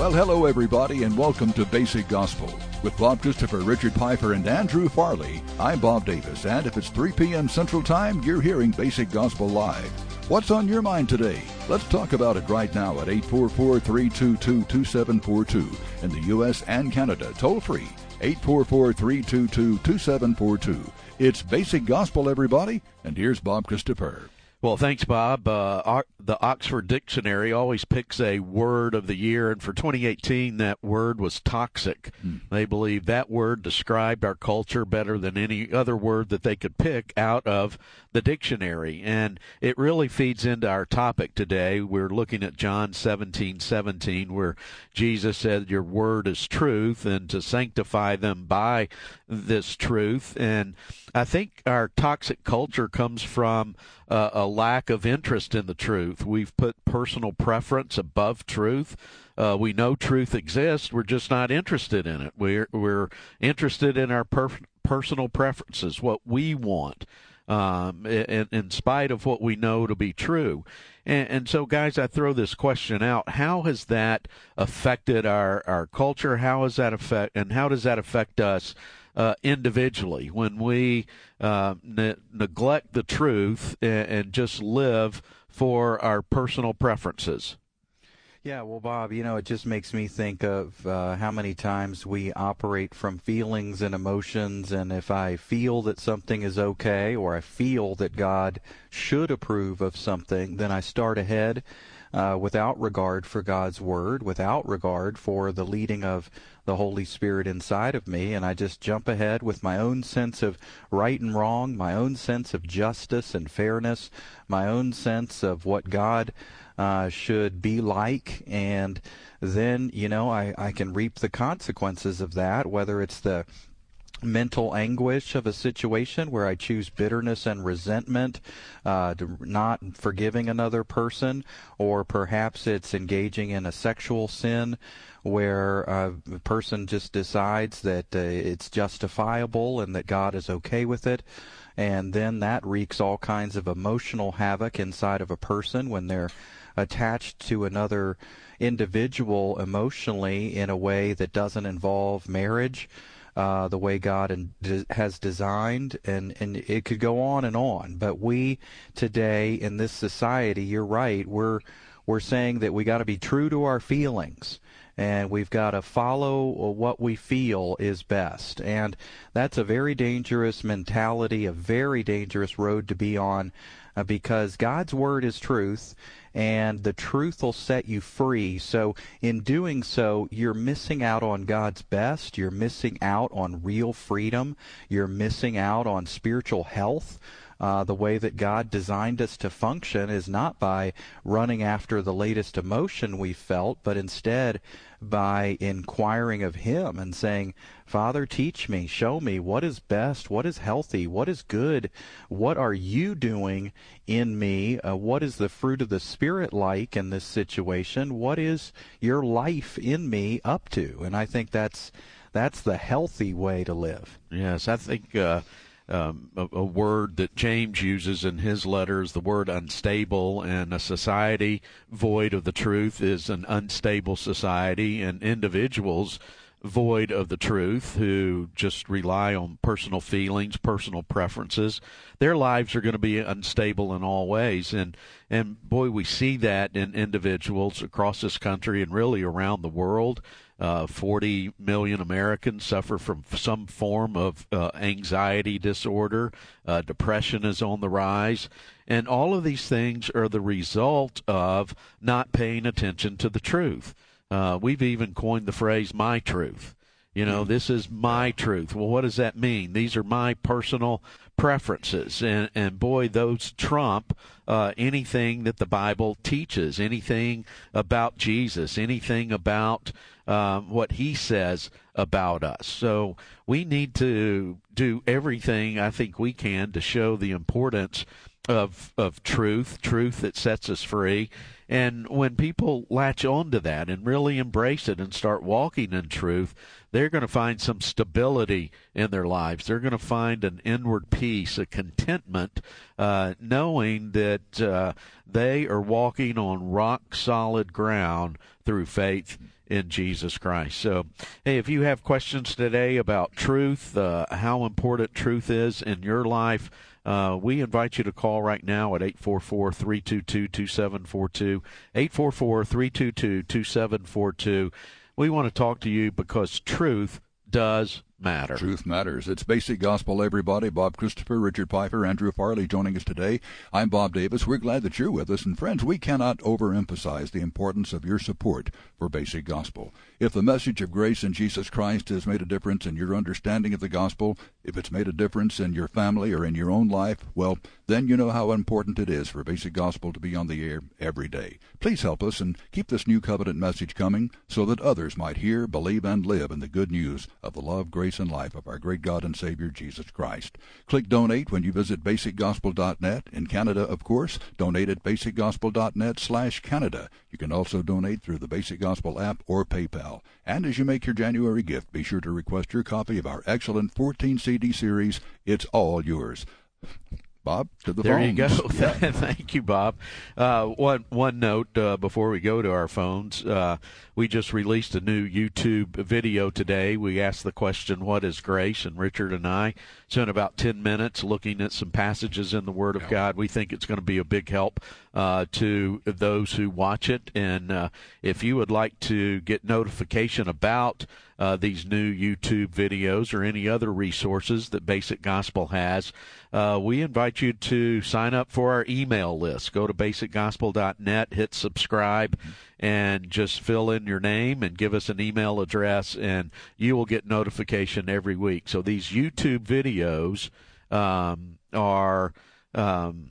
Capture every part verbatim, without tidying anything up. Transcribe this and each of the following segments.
Well, hello, everybody, and welcome to Basic Gospel. With Bob Christopher, Richard Piper, and Andrew Farley, I'm Bob Davis, and if it's three p.m. Central Time, you're hearing Basic Gospel Live. What's on your mind today? Let's talk about it right now at eight four four, three two two, two seven four two in the U S and Canada, toll-free, eight four four, three two two, two seven four two. It's Basic Gospel, everybody, and here's Bob Christopher. Well, thanks, Bob. Uh, the Oxford Dictionary always picks a word of the year, and for twenty eighteen, that word was toxic. Hmm. They believe that word described our culture better than any other word that they could pick out of the dictionary, and it really feeds into our topic today. We're looking at John seventeen seventeen, where Jesus said, "Your word is truth," and to sanctify them by this truth. And I think our toxic culture comes from uh, a lack of interest in the truth. We've put personal preference above truth. Uh, we know truth exists. We're just not interested in it. We're we're interested in our per- personal preferences, what we want, um, in, in spite of what we know to be true. And, and so, guys, I throw this question out: how has that affected our, our culture? How has that affect, and how does that affect us Uh, individually when we uh, ne- neglect the truth and, and just live for our personal preferences? Yeah, well, Bob, you know, it just makes me think of uh, how many times we operate from feelings and emotions, and if I feel that something is okay, or I feel that God should approve of something, then I start ahead uh, without regard for God's Word, without regard for the leading of the Holy Spirit inside of me, and I just jump ahead with my own sense of right and wrong, my own sense of justice and fairness, my own sense of what God uh, should be like, and then, you know, I, I can reap the consequences of that, whether it's the mental anguish of a situation where I choose bitterness and resentment, uh, to not forgiving another person, or perhaps it's engaging in a sexual sin where uh, a person just decides that uh, it's justifiable and that God is okay with it, and then that wreaks all kinds of emotional havoc inside of a person when they're attached to another individual emotionally in a way that doesn't involve marriage, Uh, the way God in, de- has designed, and, and it could go on and on. But we today in this society, you're right, we're we're saying that we got to be true to our feelings, and we've got to follow what we feel is best. And that's a very dangerous mentality, a very dangerous road to be on, uh, because God's Word is truth, and the truth will set you free. So in doing so, you're missing out on God's best. You're missing out on real freedom. You're missing out on spiritual health. Uh, the way that God designed us to function is not by running after the latest emotion we felt, but instead by inquiring of Him and saying, "Father, teach me, show me what is best, what is healthy, what is good, what are you doing in me, uh, what is the fruit of the Spirit like in this situation, what is your life in me up to?" And I think that's that's the healthy way to live. Yes, I think uh, um, a, a word that James uses in his letters, the word unstable, and a society void of the truth is an unstable society, and individuals void of the truth who just rely on personal feelings, personal preferences, their lives are going to be unstable in all ways. And, and boy, we see that in individuals across this country and really around the world. Uh, forty million Americans suffer from some form of uh, anxiety disorder. Uh, depression is on the rise. And all of these things are the result of not paying attention to the truth. Uh, we've even coined the phrase, my truth. You know, this is my truth. Well, what does that mean? These are my personal preferences. And, and boy, those trump uh, anything that the Bible teaches, anything about Jesus, anything about um, what He says about us. So we need to do everything I think we can to show the importance of of truth, truth that sets us free. And when people latch on to that and really embrace it and start walking in truth, they're going to find some stability in their lives. They're going to find an inward peace, a contentment, uh, knowing that uh, they are walking on rock-solid ground through faith in Jesus Christ. So, hey, if you have questions today about truth, uh, how important truth is in your life, uh, we invite you to call right now at eight four four, three two two, two seven four two, eight four four, three two two, two seven four two. We want to talk to you because truth does matter. Truth matters. It's Basic Gospel, everybody. Bob Christopher, Richard Pfeiffer, Andrew Farley joining us today. I'm Bob Davis. We're glad that you're with us. And friends, we cannot overemphasize the importance of your support for Basic Gospel. If the message of grace in Jesus Christ has made a difference in your understanding of the gospel, if it's made a difference in your family or in your own life, well, then you know how important it is for Basic Gospel to be on the air every day. Please help us and keep this new covenant message coming so that others might hear, believe, and live in the good news of the love, grace, and life of our great God and Savior, Jesus Christ. Click Donate when you visit basic gospel dot net. In Canada, of course, donate at basic gospel dot net slash Canada. You can also donate through the Basic Gospel app or PayPal. And as you make your January gift, be sure to request your copy of our excellent fourteen C D series, It's All Yours. Bob, to the there phones. There you go. Yeah. Thank you, Bob. Uh, one one note uh, before we go to our phones. Uh, we just released a new YouTube video today. We asked the question, what is grace? And Richard and I spent about ten minutes looking at some passages in the Word of Yeah. God. We think it's going to be a big help uh, to those who watch it. And uh, if you would like to get notification about Uh, these new YouTube videos or any other resources that Basic Gospel has, uh, we invite you to sign up for our email list. Go to basic gospel dot net, hit subscribe, and just fill in your name and give us an email address, and you will get notification every week. So these YouTube videos um, are... Um,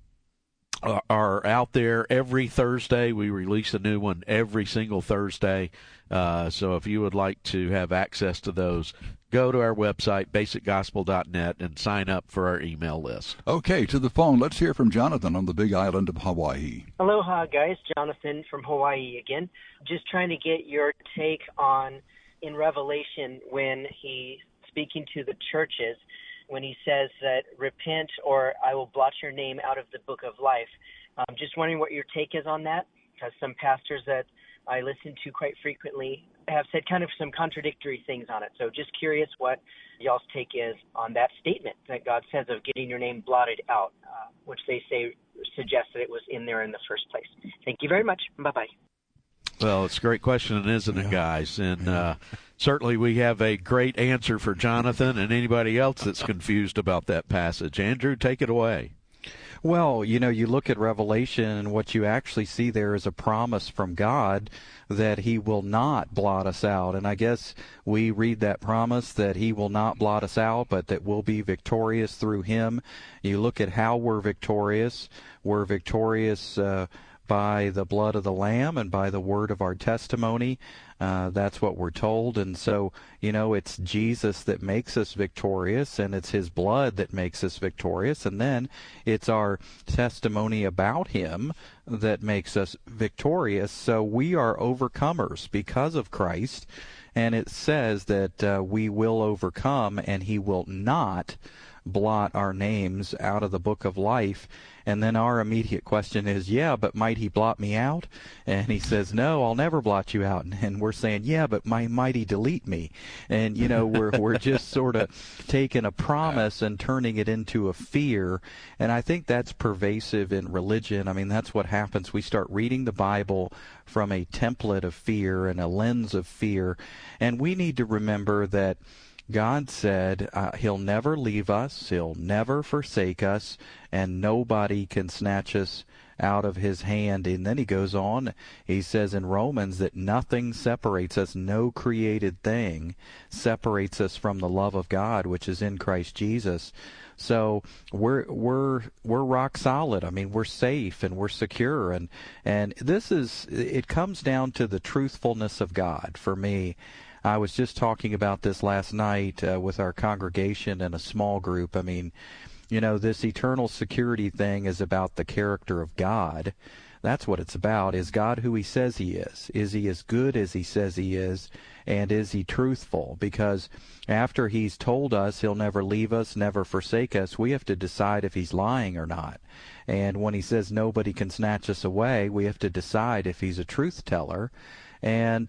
are out there every Thursday. We release a new one every single Thursday. Uh, so if you would like to have access to those, go to our website, basic gospel dot net, and sign up for our email list. Okay, to the phone. Let's hear from Jonathan on the big island of Hawaii. Aloha, guys. Jonathan from Hawaii again. Just trying to get your take on, in Revelation, when he's speaking to the churches, when he says that repent or I will blot your name out of the book of life. Um, just wondering what your take is on that, because some pastors that I listen to quite frequently have said kind of some contradictory things on it. So just curious what y'all's take is on that statement that God says of getting your name blotted out, uh, which they say suggests that it was in there in the first place. Thank you very much. Bye-bye. Well, it's a great question, isn't it, guys? And uh, certainly we have a great answer for Jonathan and anybody else that's confused about that passage. Andrew, take it away. Well, you know, you look at Revelation, and what you actually see there is a promise from God that he will not blot us out. And I guess we read that promise that he will not blot us out, but that we'll be victorious through him. You look at how we're victorious. We're victorious uh, by the blood of the Lamb and by the word of our testimony. Uh, that's what we're told. And so, you know, it's Jesus that makes us victorious, and it's his blood that makes us victorious. And then it's our testimony about him that makes us victorious. So we are overcomers because of Christ. And it says that uh, we will overcome, and he will not blot our names out of the book of life. And then our immediate question is, yeah, but might he blot me out? And he says, no, I'll never blot you out. And we're saying, yeah, but my, might he delete me? And, you know, we're we're just sort of taking a promise and turning it into a fear. And I think that's pervasive in religion. I mean, that's what happens. We start reading the Bible from a template of fear and a lens of fear. And we need to remember that God said uh, he'll never leave us, he'll never forsake us, and nobody can snatch us out of his hand. And then he goes on, he says in Romans that nothing separates us, no created thing separates us from the love of God, which is in Christ Jesus. So we're we're we're rock solid. I mean, we're safe and we're secure, and and this is, it comes down to the truthfulness of God for me. I was just talking about this last night uh, with our congregation in a small group. I mean, you know, this eternal security thing is about the character of God. That's what it's about. Is God who he says he is? Is he as good as he says he is? And is he truthful? Because after he's told us he'll never leave us, never forsake us, we have to decide if he's lying or not. And when he says nobody can snatch us away, we have to decide if he's a truth teller. And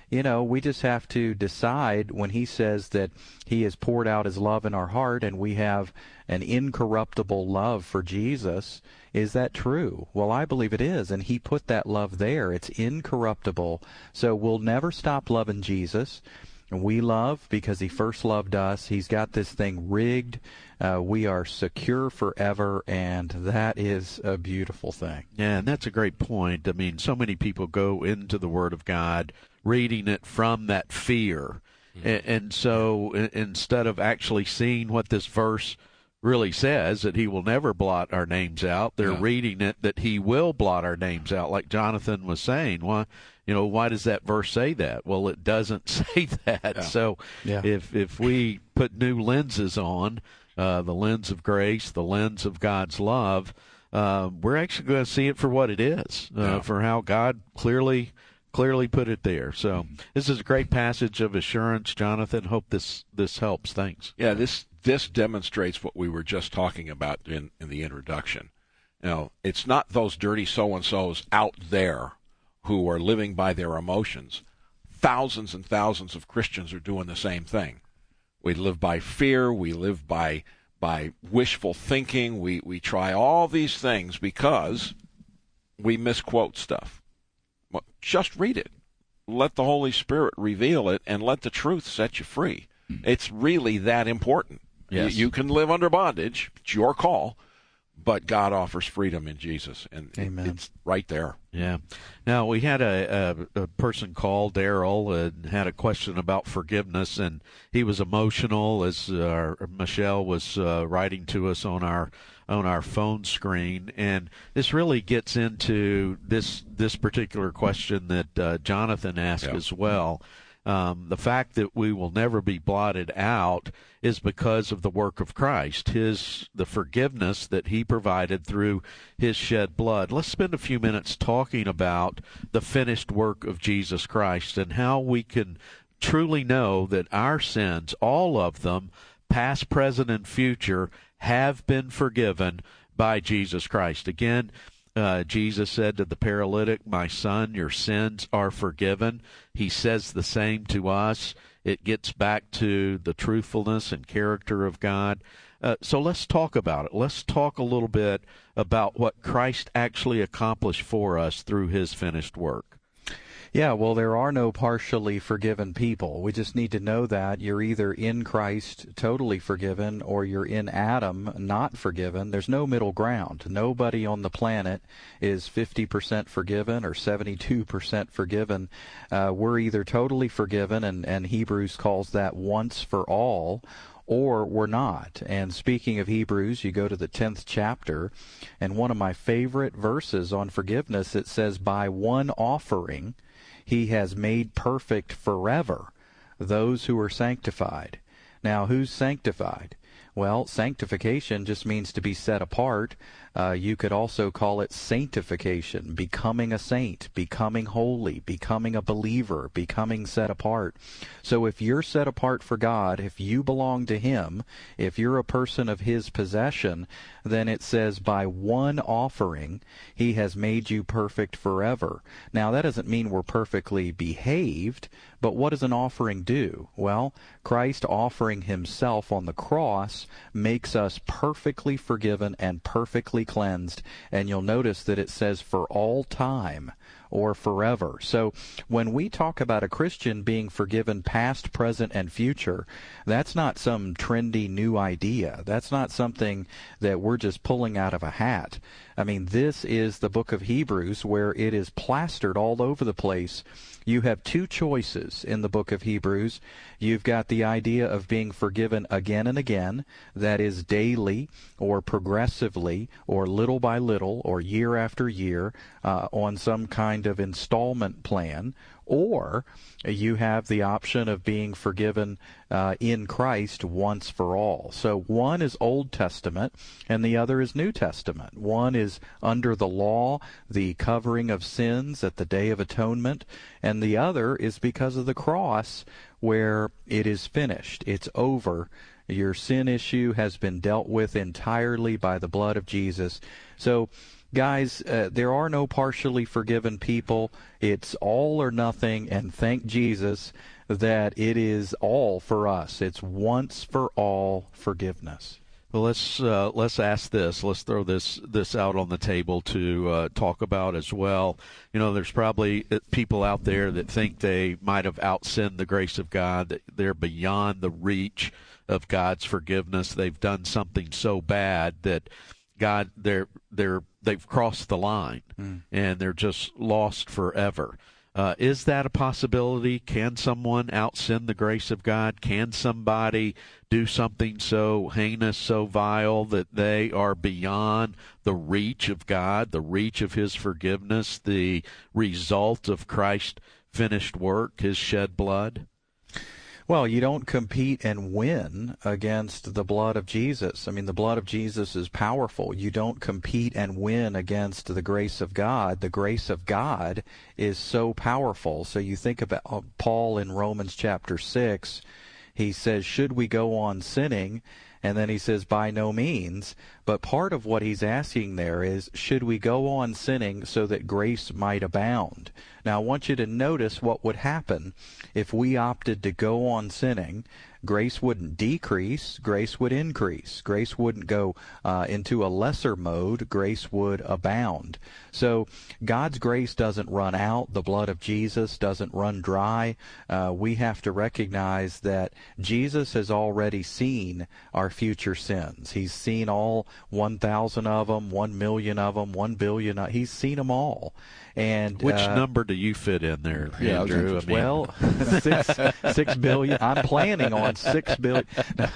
you know, we just have to decide when he says that he has poured out his love in our heart and we have an incorruptible love for Jesus. Is that true? Well, I believe it is, and he put that love there. It's incorruptible. So we'll never stop loving Jesus. We love because he first loved us. He's got this thing rigged. Uh, we are secure forever, and that is a beautiful thing. Yeah, and that's a great point. I mean, so many people go into the Word of God reading it from that fear. Mm-hmm. And, and so in, instead of actually seeing what this verse really says, that he will never blot our names out, they're yeah. reading it that he will blot our names out, like Jonathan was saying. Why, you know, why does that verse say that? Well, it doesn't say that. Yeah. So yeah. if if we put new lenses on, uh, the lens of grace, the lens of God's love, uh, we're actually going to see it for what it is, uh, yeah. for how God clearly clearly put it there. So mm-hmm. this is a great passage of assurance, Jonathan. Hope this this helps. Thanks. Yeah, this this demonstrates what we were just talking about in, in the introduction. You know, it's not those dirty so-and-sos out there who are living by their emotions. Thousands and thousands of Christians are doing the same thing. We live by fear. We live by by wishful thinking. We, we try all these things because we misquote stuff. Well, just read it. Let the Holy Spirit reveal it, and let the truth set you free. It's really that important. Yes. You, you can live under bondage. It's your call. But God offers freedom in Jesus, and Amen. It's right there. Yeah. Now, we had a, a, a person call, Daryl, and had a question about forgiveness, and he was emotional as uh, Michelle was uh, writing to us on our on our phone screen, and this really gets into this this particular question that uh, Jonathan asked yep. as well. Um, the fact that we will never be blotted out is because of the work of Christ, his the forgiveness that he provided through his shed blood. Let's spend a few minutes talking about the finished work of Jesus Christ and how we can truly know that our sins, all of them, past, present, and future, have been forgiven by Jesus Christ. Again, Uh, Jesus said to the paralytic, "My son, your sins are forgiven." He says the same to us. It gets back to the truthfulness and character of God. Uh, so let's talk about it. Let's talk a little bit about what Christ actually accomplished for us through his finished work. Yeah, well, there are no partially forgiven people. We just need to know that you're either in Christ totally forgiven or you're in Adam not forgiven. There's no middle ground. Nobody on the planet is fifty percent forgiven or seventy-two percent forgiven. Uh, we're either totally forgiven, and, and Hebrews calls that once for all, or we're not. And speaking of Hebrews, you go to the tenth chapter, and one of my favorite verses on forgiveness, it says, "By one offering he has made perfect forever those who are sanctified." Now, who's sanctified? Well, sanctification just means to be set apart. Uh, you could also call it sanctification, becoming a saint, becoming holy, becoming a believer, becoming set apart. So if you're set apart for God, if you belong to him, if you're a person of his possession, then it says by one offering he has made you perfect forever. Now, that doesn't mean we're perfectly behaved, but what does an offering do? Well, Christ offering himself on the cross makes us perfectly forgiven and perfectly cleansed, and you'll notice that it says for all time or forever. So when we talk about a Christian being forgiven past, present, and future, that's not some trendy new idea. That's not something that we're just pulling out of a hat. I mean, this is the book of Hebrews where it is plastered all over the place. You have two choices in the book of Hebrews. You've got the idea of being forgiven again and again, that is daily or progressively or little by little or year after year uh, on some kind of installment plan. Or you have the option of being forgiven uh, in Christ once for all. So one is Old Testament and the other is New Testament. One is under the law, the covering of sins at the Day of Atonement, and the other is because of the cross, where it is finished. It's over. Your sin issue has been dealt with entirely by the blood of Jesus. So guys, uh, there are no partially forgiven people. It's all or nothing, and thank Jesus that it is all for us. It's once for all forgiveness. Well, let's uh, let's ask this. Let's throw this this out on the table to uh, talk about as well. You know, there's probably people out there that think they might have outsinned the grace of God, that they're beyond the reach of God's forgiveness. They've done something so bad that God, they're they're they've crossed the line, mm. and they're just lost forever. Uh, is that a possibility? Can someone outsin the grace of God? Can somebody do something so heinous, so vile, that they are beyond the reach of God, the reach of His forgiveness, the result of Christ's finished work, His shed blood? Well, you don't compete and win against the blood of Jesus. I mean, the blood of Jesus is powerful. You don't compete and win against the grace of God. The grace of God is so powerful. So you think about Paul in Romans chapter six. He says, should we go on sinning? And then he says, by no means. But part of what he's asking there is, should we go on sinning so that grace might abound? Now, I want you to notice what would happen if we opted to go on sinning. Grace wouldn't decrease, grace would increase. Grace wouldn't go uh, into a lesser mode, grace would abound. So God's grace doesn't run out, the blood of Jesus doesn't run dry. Uh, we have to recognize that Jesus has already seen our future sins. He's seen all one thousand of them, one million of them, one billion. Of, he's seen them all. And which uh, number do you fit in there, yeah, Andrew? I mean, well, six, six billion. I'm planning on six billion.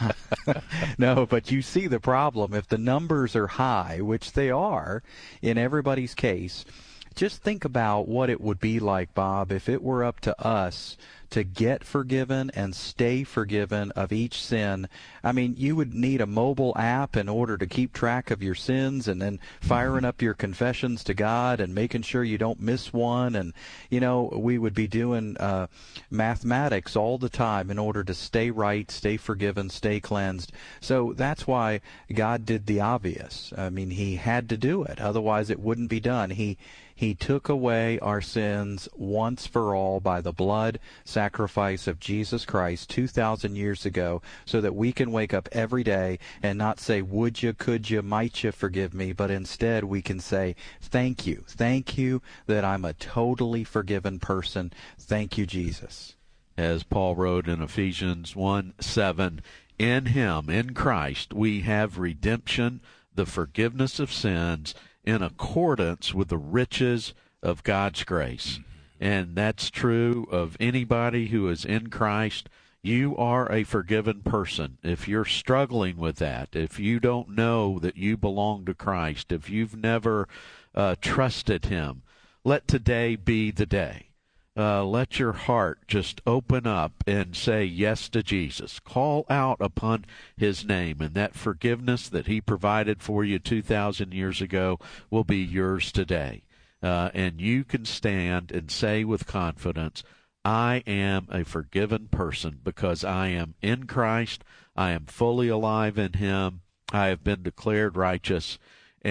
No, but you see the problem. If the numbers are high, which they are in everybody's case, just think about what it would be like, Bob, if it were up to us to get forgiven and stay forgiven of each sin. I mean, you would need a mobile app in order to keep track of your sins, and then firing up your confessions to God and making sure you don't miss one. And, you know, we would be doing uh, mathematics all the time in order to stay right, stay forgiven, stay cleansed. So that's why God did the obvious. I mean, He had to do it. Otherwise, it wouldn't be done. He He took away our sins once for all by the blood sacrifice of Jesus Christ two thousand years ago, so that we can wake up every day and not say, would you, could you, might you forgive me, but instead we can say, thank you. Thank you that I'm a totally forgiven person. Thank you, Jesus. As Paul wrote in Ephesians one seven, in Him, in Christ, we have redemption, the forgiveness of sins, in accordance with the riches of God's grace. And that's true of anybody who is in Christ. You are a forgiven person. If you're struggling with that, if you don't know that you belong to Christ, if you've never uh, trusted Him, let today be the day. Uh, let your heart just open up and say yes to Jesus. Call out upon His name, and that forgiveness that He provided for you two thousand years ago will be yours today. Uh, and you can stand and say with confidence, I am a forgiven person because I am in Christ. I am fully alive in Him. I have been declared righteous,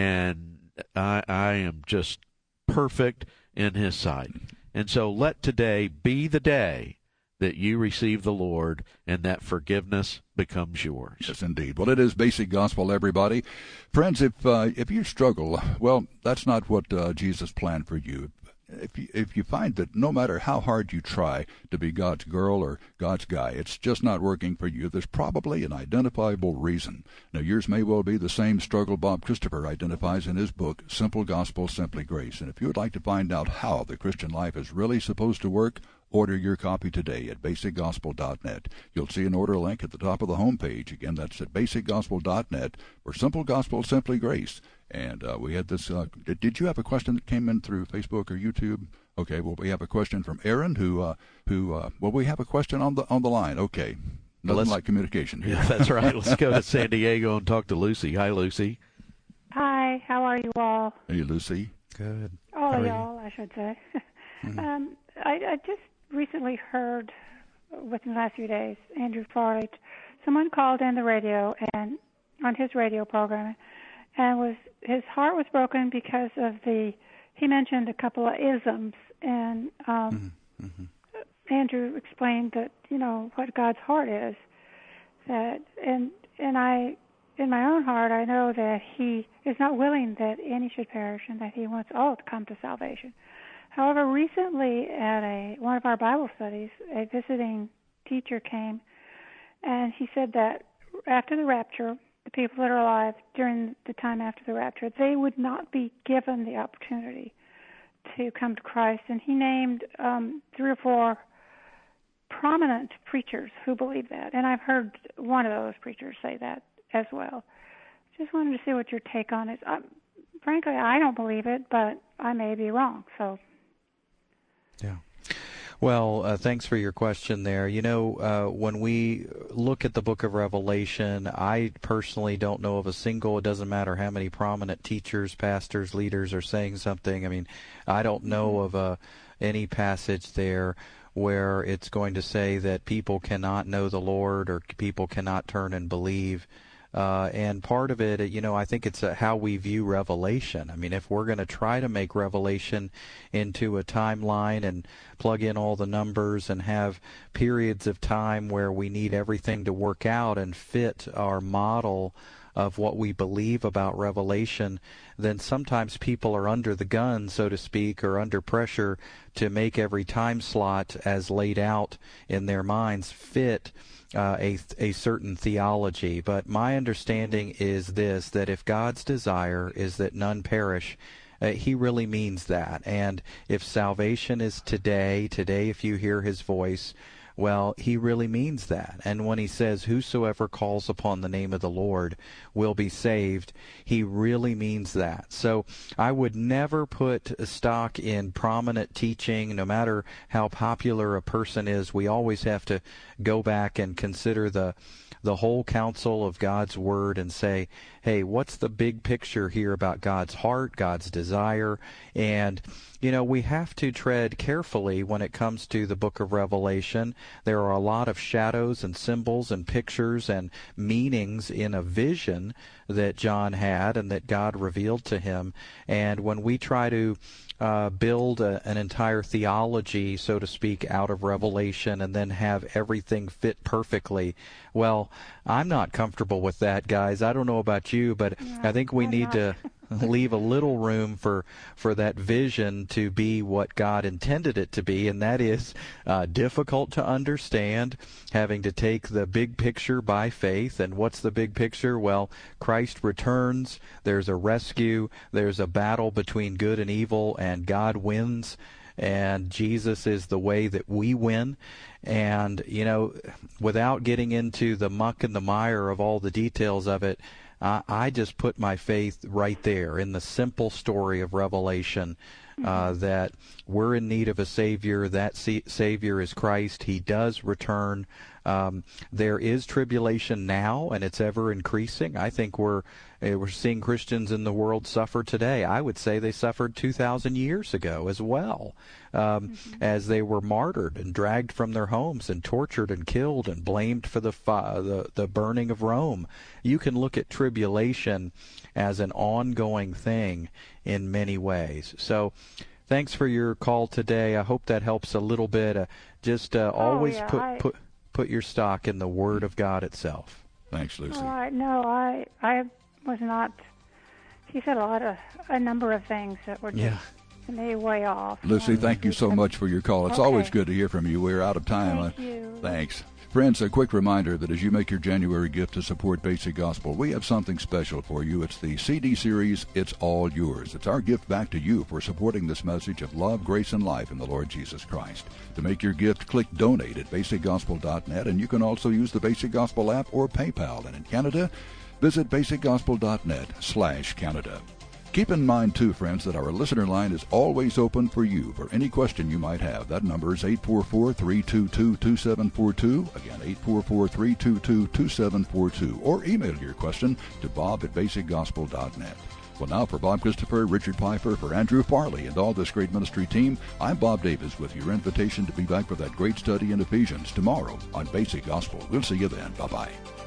and I, I am just perfect in His sight. And so let today be the day that you receive the Lord and that forgiveness becomes yours. Yes, indeed. Well, it is basic gospel, everybody. Friends, if uh, if you struggle, well, that's not what uh, Jesus planned for you. If you, if you find that no matter how hard you try to be God's girl or God's guy, it's just not working for you, there's probably an identifiable reason. Now, yours may well be the same struggle Bob Christopher identifies in his book, Simple Gospel, Simply Grace. And if you would like to find out how the Christian life is really supposed to work, order your copy today at basic gospel dot net. You'll see an order link at the top of the homepage. Again, that's at basic gospel dot net for Simple Gospel, Simply Grace. And uh, we had this, uh, did, did you have a question that came in through Facebook or YouTube? Okay, well, we have a question from Aaron who, uh, who uh, well, we have a question on the on the line. Okay, nothing Let's, like communication here. Yeah, that's right. Let's go to San Diego and talk to Lucy. Hi, Lucy. Hi, how are you all? Hey, Lucy. Good. All of y'all, I should say. Mm-hmm. um, I, I just recently heard, within the last few days, Andrew Farley, someone called in the radio and on his radio program, and was his heart was broken because of the. He mentioned a couple of isms, and um, mm-hmm. Mm-hmm. Andrew explained that you know what God's heart is. That and and I, in my own heart, I know that He is not willing that any should perish, and that He wants all to come to salvation. However, recently at a one of our Bible studies, a visiting teacher came, and he said that after the rapture, the people that are alive during the time after the rapture, they would not be given the opportunity to come to Christ. And he named um, three or four prominent preachers who believe that. And I've heard one of those preachers say that as well. Just wanted to see what your take on it. Um, frankly, I don't believe it, but I may be wrong. So, yeah. Well, uh, thanks for your question there. You know, uh, when we look at the book of Revelation, I personally don't know of a single, it doesn't matter how many prominent teachers, pastors, leaders are saying something. I mean, I don't know of a, any passage there where it's going to say that people cannot know the Lord or people cannot turn and believe. Uh, and part of it, you know, I think it's uh, how we view Revelation. I mean, if we're going to try to make Revelation into a timeline and plug in all the numbers and have periods of time where we need everything to work out and fit our model of what we believe about Revelation, then sometimes people are under the gun, so to speak, or under pressure to make every time slot as laid out in their minds fit Uh, a, a certain theology. But my understanding is this, that if God's desire is that none perish, uh, He really means that. And if salvation is today, today if you hear His voice, well, He really means that. And when He says, whosoever calls upon the name of the Lord will be saved, He really means that. So I would never put stock in prominent teaching, no matter how popular a person is. We always have to go back and consider the the whole counsel of God's Word and say, hey, what's the big picture here about God's heart, God's desire? And, you know, we have to tread carefully when it comes to the book of Revelation. There are a lot of shadows and symbols and pictures and meanings in a vision that John had and that God revealed to him. And when we try to Uh, build a, an entire theology, so to speak, out of Revelation and then have everything fit perfectly. Well, I'm not comfortable with that, guys. I don't know about you, but yeah, I think we I'm need not. to leave a little room for, for that vision to be what God intended it to be, and that is uh, difficult to understand, having to take the big picture by faith. And what's the big picture? Well, Christ returns, there's a rescue, there's a battle between good and evil, and God wins, and Jesus is the way that we win. And, you know, without getting into the muck and the mire of all the details of it, I, I just put my faith right there in the simple story of Revelation, uh, that we're in need of a Savior. That sa- Savior is Christ. He does return. Um, there is tribulation now, and it's ever increasing. I think we're uh, we're seeing Christians in the world suffer today. I would say they suffered two thousand years ago as well, um, mm-hmm. as they were martyred and dragged from their homes and tortured and killed and blamed for the, fi- the the burning of Rome. You can look at tribulation as an ongoing thing in many ways. So thanks for your call today. I hope that helps a little bit. Uh, just uh, oh, always yeah, put, I... put put your stock in the Word of God itself. Thanks, Lucy. Oh, I, no, I I was not. He said a lot of a number of things that were just Yeah. to me way off. Lucy, Um, thank you so much for your call. It's Okay. always good to hear from you. We're out of time. Thank Uh, you. Thanks. Friends, a quick reminder that as you make your January gift to support Basic Gospel, we have something special for you. It's the C D series, It's All Yours. It's our gift back to you for supporting this message of love, grace, and life in the Lord Jesus Christ. To make your gift, click Donate at basic gospel dot net, and you can also use the Basic Gospel app or PayPal. And in Canada, visit basic gospel dot net slash Canada. Keep in mind, too, friends, that our listener line is always open for you for any question you might have. That number is eight four four, three two two, two seven four two. Again, eight four four, three two two, two seven four two. Or email your question to bob at basic gospel dot net. Well, now for Bob Christopher, Richard Pfeiffer, for Andrew Farley, and all this great ministry team, I'm Bob Davis with your invitation to be back for that great study in Ephesians tomorrow on Basic Gospel. We'll see you then. Bye-bye.